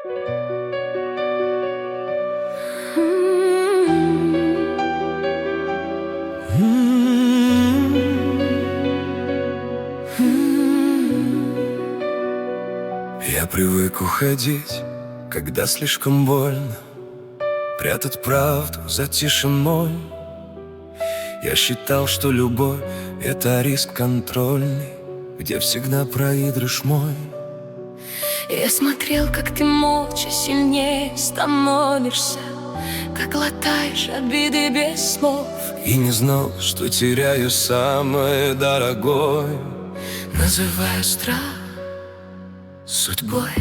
Я привык уходить, когда слишком больно, прятать правду за тишиной. Я считал, что любовь — это риск контрольный, где всегда проигрыш мой. Я смотрел, как ты молча сильнее становишься, как глотаешь обиды без слов. И не знал, что теряю самое дорогое, называя страх судьбой.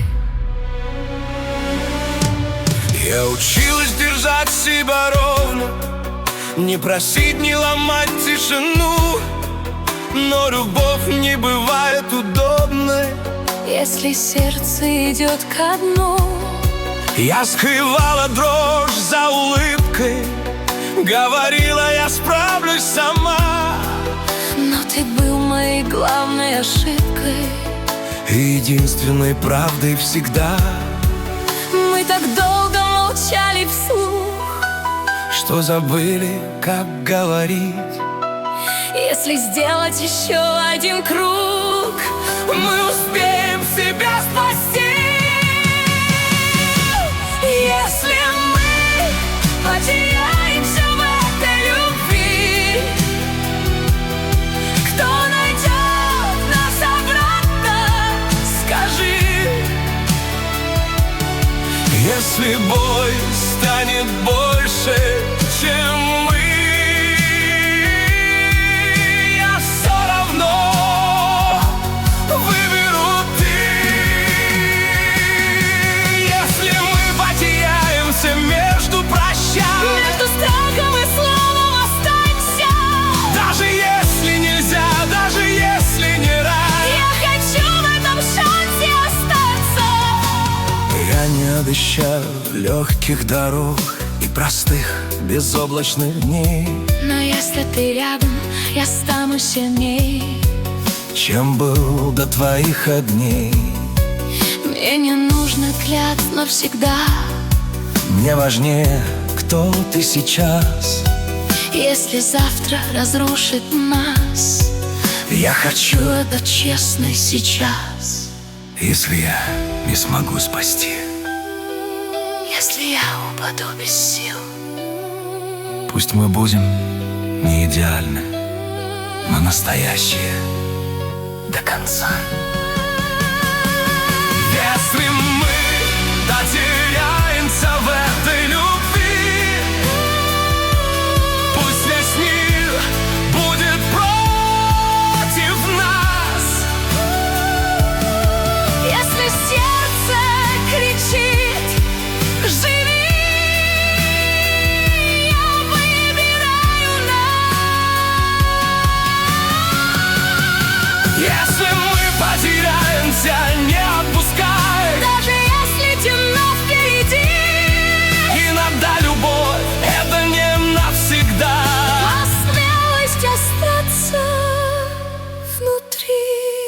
Я училась держать себя ровно, не просить, не ломать тишину. Но любовь не бывает удобной, если сердце идет ко дну. Я скрывала дрожь за улыбкой, говорила, я справлюсь сама. Но ты был моей главной ошибкой и единственной правдой всегда. Мы так долго молчали вслух, что забыли, как говорить. Если сделать еще один круг, мы успеем себя спасти. Если мы потеряемся в этой любви, кто найдет нас обратно, скажи. Если боль станет больше, чем мы, я все равно выберу ты. Если мы потеряемся между прощаний, между страхом и словом останься. даже если нельзя, даже если не рад, я хочу в этом шансе остаться. Я не обещаю легких дорог и простых безоблачных дней, но если ты рядом, я стану сильней, чем был до твоих огней. мне не нужно клятв навсегда, мне важнее, кто ты сейчас. если завтра разрушит нас, Я хочу, это честно сейчас. если я не смогу спасти, Если я упаду без сил, пусть мы будем не идеальны, но настоящие до конца. Если мы потеряемся в этой любви, пусть весь мир будет против нас. если сердце кричит «Живи!», я выбираю нас. Если мы потеряемся, не отпускай, Даже если темно впереди, иногда любовь — это не навсегда. а смелость остаться внутри.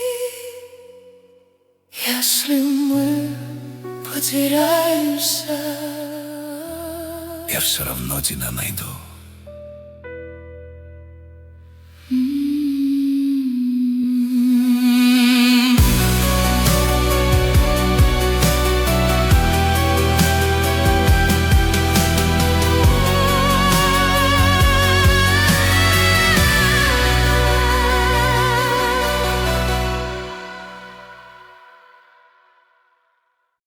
Если мы потеряемся, Я все равно тебя найду.